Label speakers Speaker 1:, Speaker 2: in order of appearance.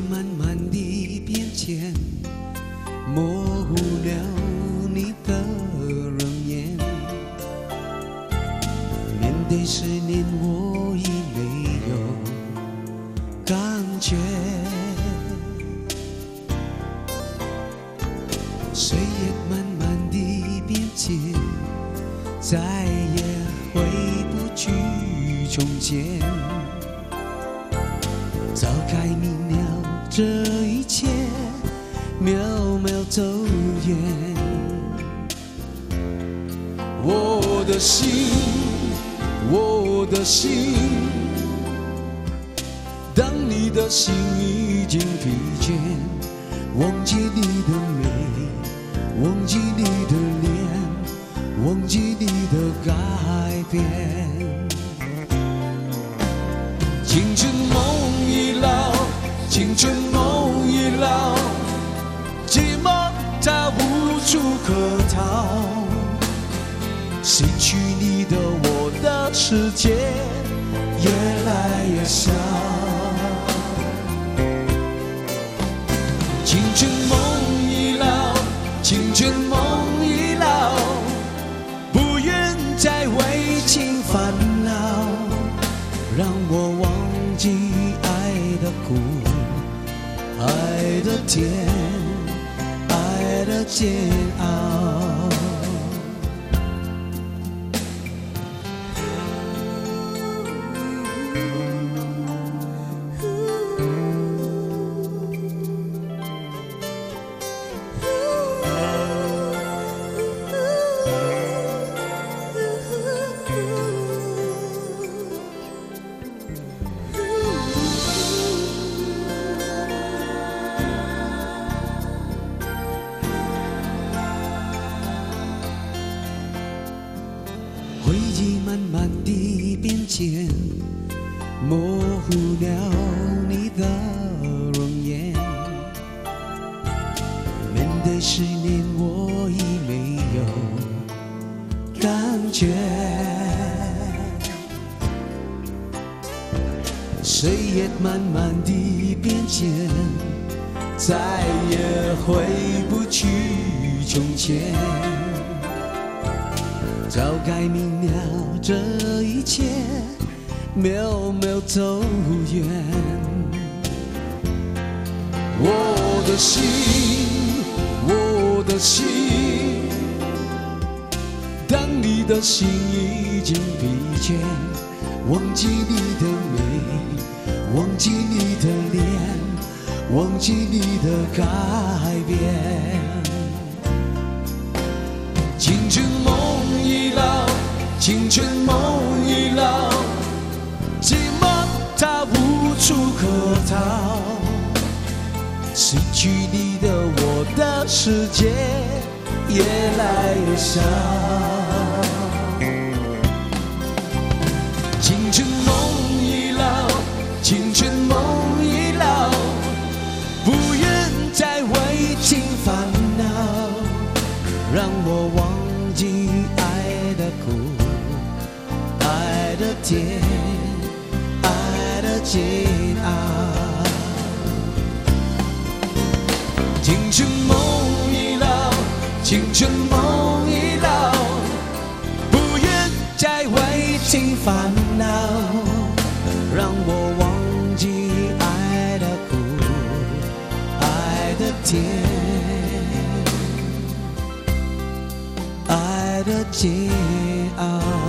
Speaker 1: 慢慢地变迁，模糊了你的容颜。面对思念，我已没有感觉。岁月慢慢地变迁，再也回不去从前。早该明了这一切，渺渺走远。我的心，我的心，当你的心已经疲倦，忘记你的美，忘记你的脸，忘记你的改变。青春梦已老，青春梦已老，寂寞它无处可逃。失去你的我的世界越来越小。青春梦已老，青春梦已老，不愿再为情烦恼，让我忘记爱的苦，爱的甜，爱的煎熬。回忆慢慢地变迁，模糊了你的容颜。面对思念，我已没有感觉。岁月慢慢地变迁，再也回不去从前。早该明了这一切，渺渺走远。我的心，我的心，当你的心已经疲倦，忘记你的美，忘记你的脸，忘记你的改变。青春梦已老，青春梦已老，寂寞它无处可逃。失去你的我的世界越来越小。青春梦已老，青春梦已老，不愿再为情烦恼，让我忘记爱的苦，爱的甜，爱的煎熬。青春梦已老，青春梦已老，不愿再为情烦恼，让我忘记爱的苦，爱的甜，爱的煎熬。